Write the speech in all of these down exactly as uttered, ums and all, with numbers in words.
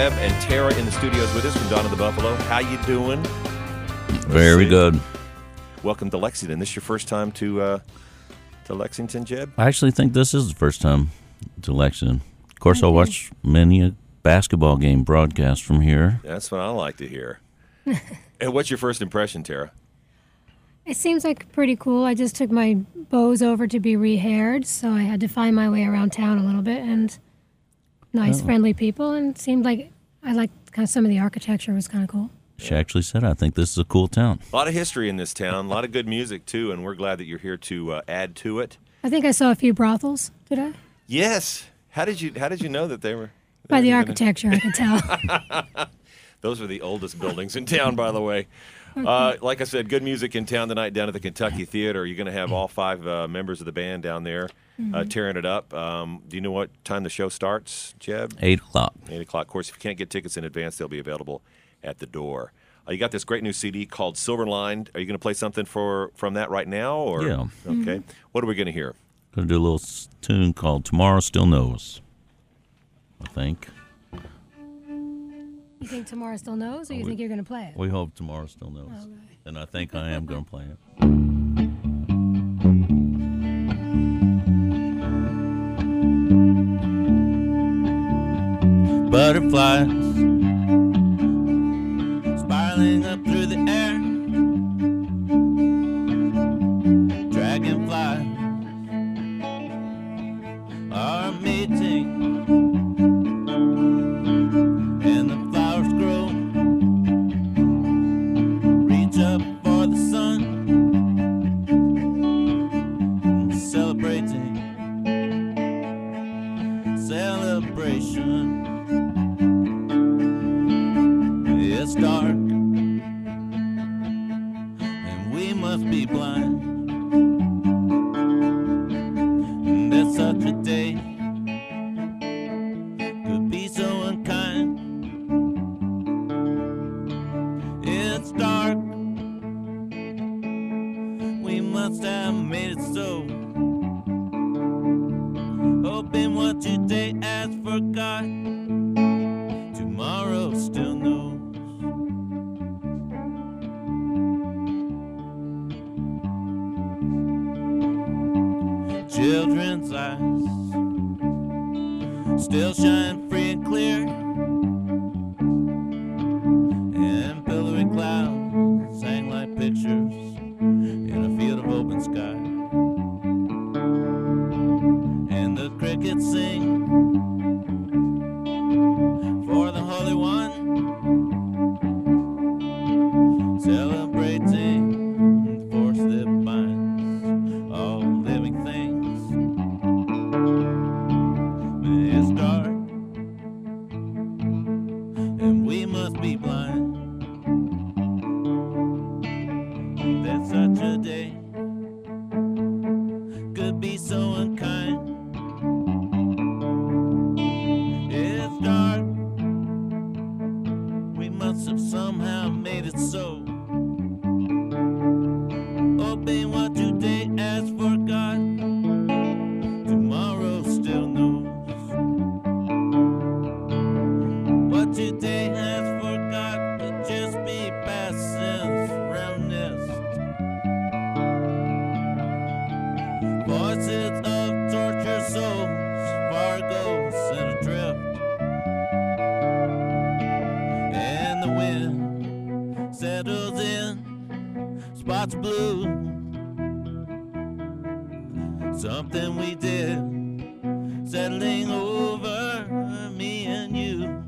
Jeb and Tara in the studios with us from Dawn of the Buffalo. How you doing? Very good. Welcome to Lexington. This your first time to uh, to Lexington, Jeb? I actually think this is the first time to Lexington. Of course, I watched many a basketball game broadcast from here. That's what I like to hear. And what's your first impression, Tara? It seems like pretty cool. I just took my bows over to be rehaired, so I had to find my way around town a little bit, and nice, Oh. friendly people, and it seemed like I liked kind of some of the architecture was kind of cool. She actually said, I think this is a cool town. A lot of history in this town, a lot of good music, too, and we're glad that you're here to uh, add to it. I think I saw a few brothels, did I? Yes. How did you How did you know that they were? they By were the gonna- architecture, I could tell. Those are the oldest buildings in town, by the way. Uh, like I said, good music in town tonight down at the Kentucky Theater. You're going to have all five uh, members of the band down there uh, tearing it up. Um, do you know what time the show starts, Jeb? Eight o'clock. eight o'clock. Of course, if you can't get tickets in advance, they'll be available at the door. Uh, you got this great new C D called Silver Line. Are you going to play something for from that right now? Or? Yeah. Okay. What are we going to hear? Going to do a little s- tune called Tomorrow Still Knows, I think. You think tomorrow still knows, or you think you're going to play it? We hope Tomorrow Still Knows. Okay. And I think I am going to play it. Butterflies spiraling up through the air. Dragonflies are mating, and the flowers grow. Reach up for the sun, celebrating, celebration. It's dark, and we must be blind. And that's such a day could be so unkind. It's dark, we must have made it so. Hoping what today has forgot, tomorrow still knows. Children's eyes still shine free and clear, and billowy clouds hang like pictures in a field of open sky. And the crickets sing for the Holy One, celebrating the force that binds all living things. It's dark, and we must be blind. That such a day could be so unkind. It's dark, we must have somehow made it so. Hoping what today has forgot, tomorrow still knows. What today has forgot could just be past sins reminisced. Voices of tortured souls, Fargo's and adrift. And the wind settles in, spots blue. Something we did, settling over me and you.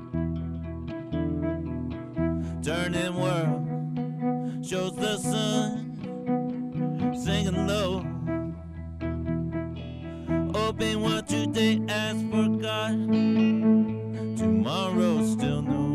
Turning world shows the sun singing low. Hoping what today has forgot, tomorrow still knows.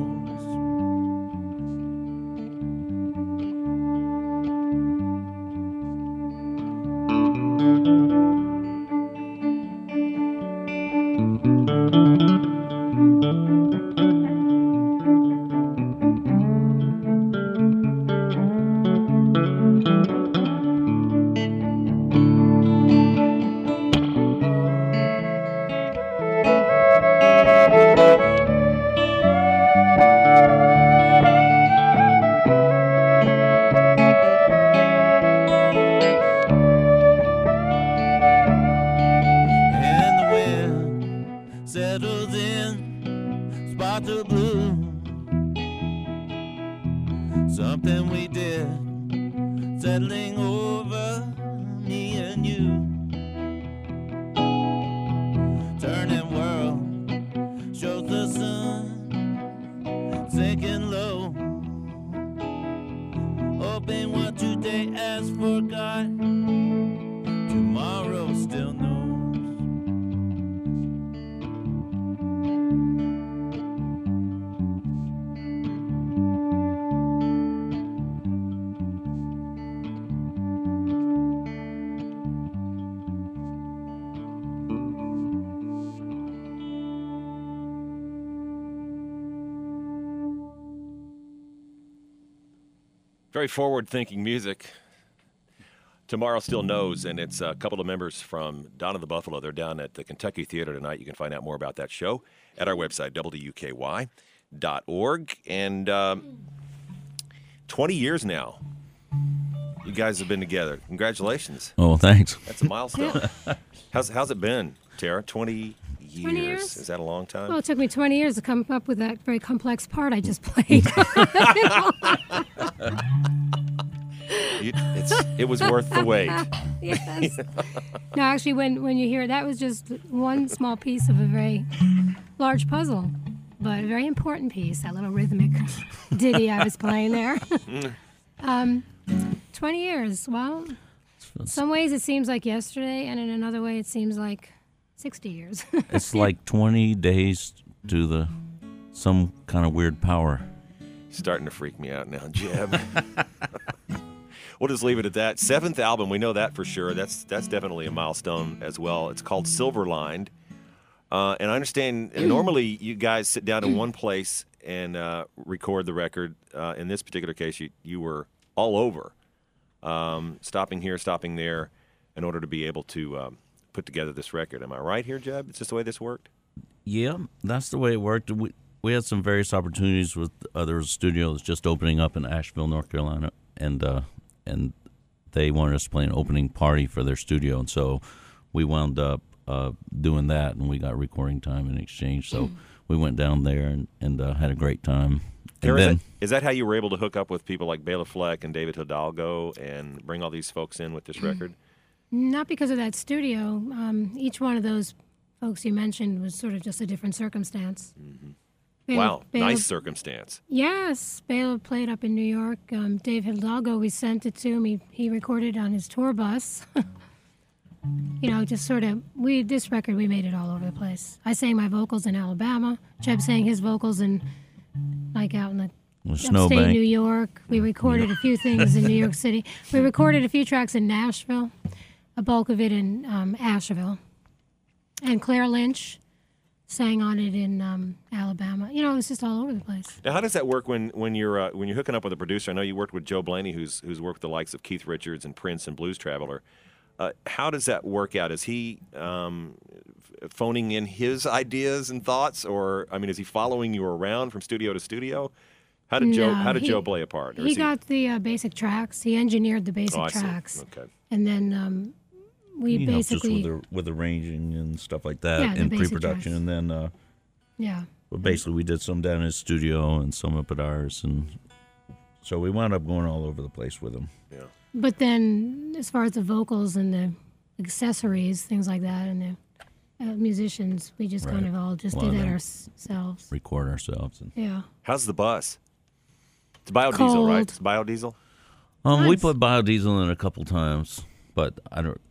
something we did, settling over me and you. Turning world shows the sun sinking low, hoping what today has forgot, tomorrow still knows. Very forward-thinking music. Tomorrow Still Knows, and it's a couple of members from Dawn of the Buffalo. They're down at the Kentucky Theater tonight. You can find out more about that show at our website, W W K Y dot org. And um, twenty years now, you guys have been together. Congratulations. Oh, thanks. That's a milestone. how's, how's it been, Tara? twenty years. twenty years? Is that a long time? Well, it took me twenty years to come up with that very complex part I just played. You, it's, it was worth the wait. Yes. No, actually, when, when you hear it, that was just one small piece of a very large puzzle, but a very important piece, that little rhythmic ditty I was playing there. um, twenty years. Well, in some ways it seems like yesterday, and in another way it seems like sixty years. It's like twenty days to the some kind of weird power. Starting to freak me out now, Jeb. We'll just leave it at that. Seventh album, we know that for sure. That's that's definitely a milestone as well. It's called Silverlined. Uh, and I understand uh, normally you guys sit down in one place and uh, record the record. Uh, in this particular case, you, you were all over, um, stopping here, stopping there, in order to be able to um, put together this record. Am I right here, Jeb? Is this the way this worked? Yeah, that's the way it worked. We, we had some various opportunities with other studios just opening up in Asheville, North Carolina, and uh, and they wanted us to play an opening party for their studio, and so we wound up uh, doing that, and we got recording time in exchange. So we went down there and, and uh, had a great time. And Is then, that, is that how you were able to hook up with people like Bela Fleck and David Hidalgo and bring all these folks in with this record? Not because of that studio. Um, each one of those folks you mentioned was sort of just a different circumstance. Mm-hmm. Bela- Wow, Bela- nice circumstance. Yes, Bela played up in New York. Um, Dave Hidalgo, we sent it to him. He, he recorded on his tour bus. You know, just sort of, we this record, we made it all over the place. I sang my vocals in Alabama. Jeb sang his vocals in, like, out in the the upstate Snowbank. New York. We recorded a few things in New York City. We recorded a few tracks in Nashville, a bulk of it in um, Asheville. And Claire Lynch sang on it in um, Alabama. You know, it was just all over the place. Now, how does that work when, when you're uh, when you're hooking up with a producer? I know you worked with Joe Blaney, who's who's worked with the likes of Keith Richards and Prince and Blues Traveler. Uh, how does that work out? Is he um, f- phoning in his ideas and thoughts, or I mean, is he following you around from studio to studio? How did Joe No, How did he- Joe play a part? Or He is got the uh, basic tracks. He engineered the basic Oh, I see. tracks. Okay. And then um, we He helped us basically, with, the, with arranging and stuff like that, Yeah, the and basic pre-production, tracks. and then uh, yeah. but basically we did some down in his studio and some up at ours, and so we wound up going all over the place with him. Yeah. But then, as far as the vocals and the accessories, things like that, and the uh, musicians, we just kind Right. of all just Well, did that then- ourselves. Record ourselves. And, Yeah. How's the bus? It's biodiesel, right? Cold. It's biodiesel. um, we Nice. put biodiesel in a couple times, but I don't.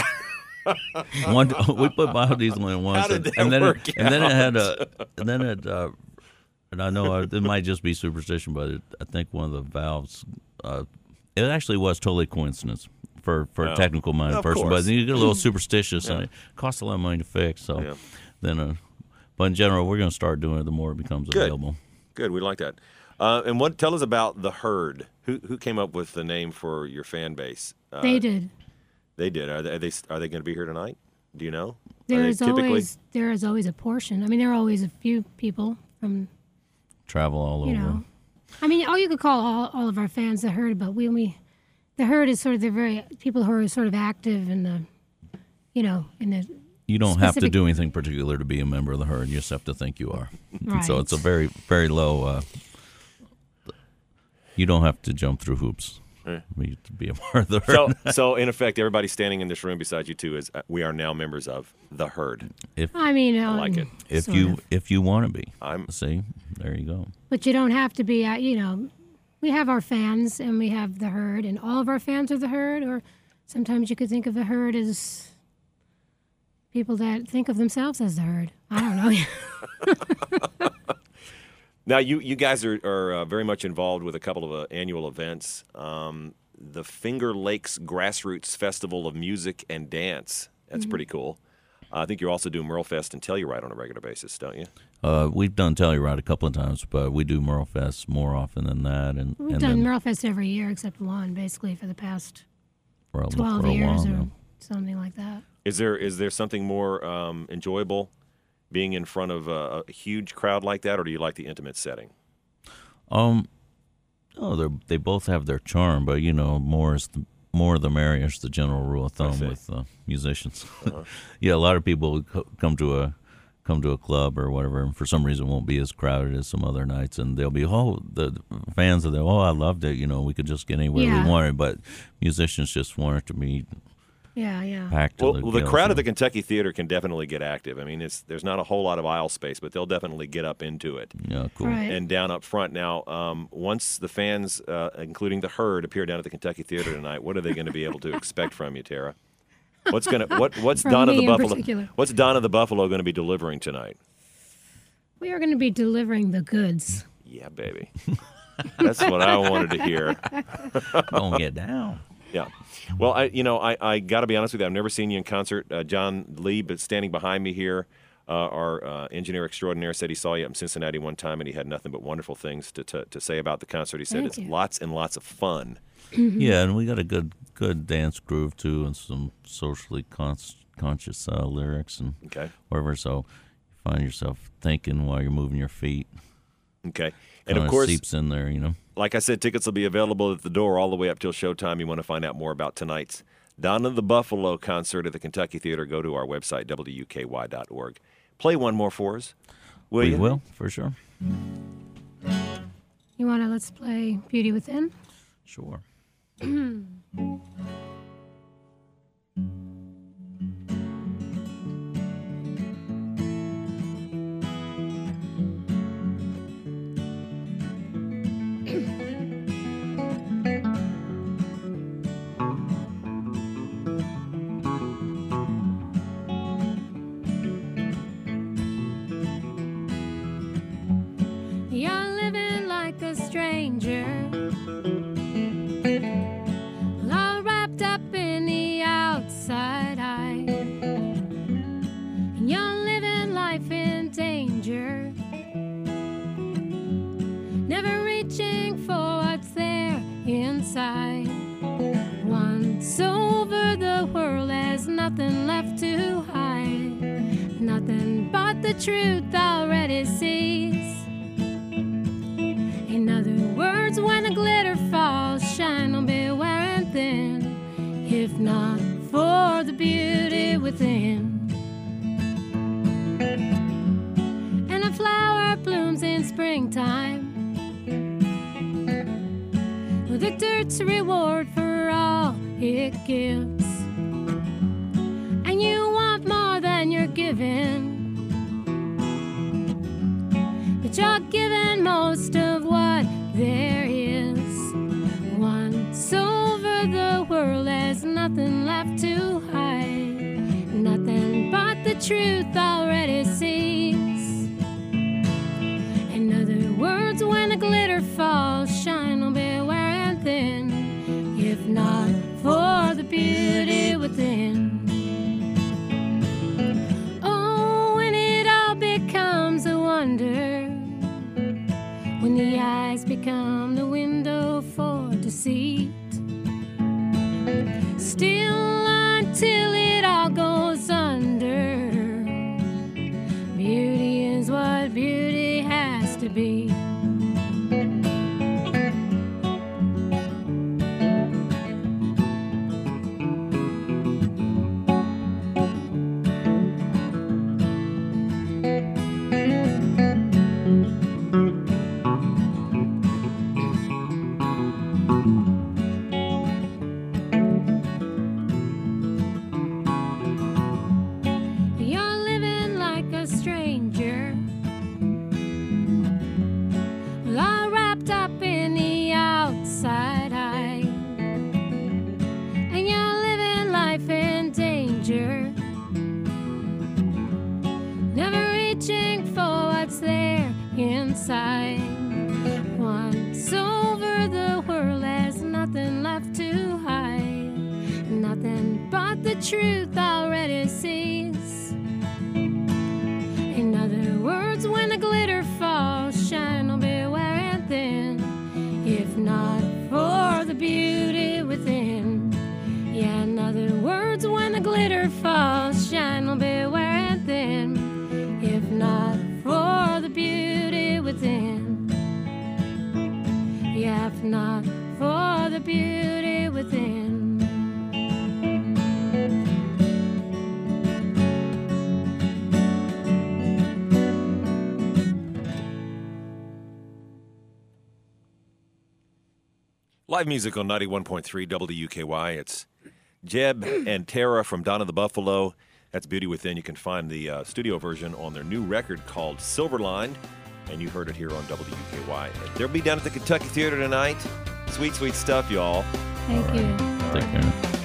One, we put biodiesel in once, How did and, that and then work it, and then it had a, and then it, uh, and I know I, it might just be superstition, but it, I think one of the valves, uh, it actually was totally coincidence for, for Oh. a technical minded Of person, course. but you get a little superstitious, Yeah. and it costs a lot of money to fix. So Yeah. then, uh, but in general, we're going to start doing it the more it becomes Good. available. Good, we like that. Uh, and what? Tell us about the Herd. Who who came up with the name for your fan base? Uh, They did. They did. Are they? Are they, are they going to be here tonight? Do you know? Are There they is always there is always a portion. I mean, there are always a few people from, Travel all you over. know. I mean, all you could call all, all of our fans the Herd, but we we, the Herd is sort of the very people who are sort of active in the, you know, in the. You don't have to specific- do anything particular to be a member of the Herd. You just have to think you are. Right. So it's a very, very low. Uh, You don't have to jump through hoops. Right. We to be a part of the So, herd. so in effect, everybody standing in this room beside you two is uh, we are now members of the herd. if I mean, um, like it. if sort you of. if you want to be, I'm see, there you go. But you don't have to be, uh, you know, we have our fans and we have the herd, and all of our fans are the herd, or sometimes you could think of the herd as people that think of themselves as the herd. I don't know. Now, you, you guys are, are uh, very much involved with a couple of uh, annual events. Um, the Finger Lakes Grassroots Festival of Music and Dance. That's pretty cool. Uh, I think you also do Merle Fest and Telluride on a regular basis, don't you? Uh, we've done Telluride a couple of times, but we do Merle Fest more often than that. And We've and done then Merle Fest every year except one, basically, for the past for a, twelve for a years while or now. something like that. Is there is there something more um, enjoyable being in front of a, a huge crowd like that, or do you like the intimate setting? Um, oh, they they both have their charm, but you know, more is the more the merrier is the general rule of thumb see. with uh, musicians. Uh-huh. Yeah, a lot of people would co- come to a come to a club or whatever, and for some reason won't be as crowded as some other nights, and they'll be oh the fans of the oh I loved it, you know, we could just get anywhere Yeah. we wanted, but musicians just want it to be Yeah, yeah. packed. to Well, the well, the gills, crowd you at the know. Kentucky Theater can definitely get active. I mean, it's there's not a whole lot of aisle space, but they'll definitely get up into it. Yeah, cool. Right. And down up front now, um, once the fans, uh, including the herd, appear down at the Kentucky Theater tonight, what are they going to be able to expect from you, Tara? What's gonna what what's From Donna me the in Buffalo? particular. What's Donna the Buffalo going to be delivering tonight? We are going to be delivering the goods. Yeah, baby. That's what I wanted to hear. Gonna get down. Yeah. Well, I you know I, I got to be honest with you. I've never seen you in concert, uh, John Lee, but standing behind me here, uh, our uh, engineer extraordinaire said he saw you up in Cincinnati one time, and he had nothing but wonderful things to to, to say about the concert. He said Thank it's you. lots and lots of fun. Yeah, and we got a good good dance groove too, and some socially con- conscious uh, lyrics and Okay. whatever. So you find yourself thinking while you're moving your feet. Okay. And Kinda of course, seeps in there, you know. like I said, tickets will be available at the door all the way up till showtime. You want to find out more about tonight's Donna the Buffalo concert at the Kentucky Theater, go to our website, W U K Y dot org. Play one more for us, will we you? will for sure. You want to let's play Beauty Within? Sure. You're living like a stranger, all wrapped up in the outside eye. And you're living life in danger, never reaching for what's there inside. Once over the world has nothing left to hide, nothing but the truth already sees. In other words, when the glitter falls, shine on be wearing thin, if not for the beauty within. And a flower blooms in springtime, with a dirt's reward for all it gives. And you want more than you're given, but you're given most of what there is. Once over the world has nothing left to hide, nothing but the truth already sees. In other words, when the glitter falls, shine will be wearing thin, if not for the beauty within. Oh, when it all becomes a wonder, when the eyes become the window for deceit, still until it all goes under, beauty is what beauty has to be. truth already sees. In other words, when the glitter falls, shine will be wearing thin. If not for the beauty within. Yeah, in other words, when the glitter falls, shine will be wearing thin. If not for the beauty within. Yeah, if not for the beauty within. Live music on ninety-one point three W K Y. It's Jeb and Tara from Donna the Buffalo. That's Beauty Within. You can find the uh, studio version on their new record called Silverline, and you heard it here on W K Y. They'll be down at the Kentucky Theater tonight. Sweet, sweet stuff, y'all. Thank you. Take care.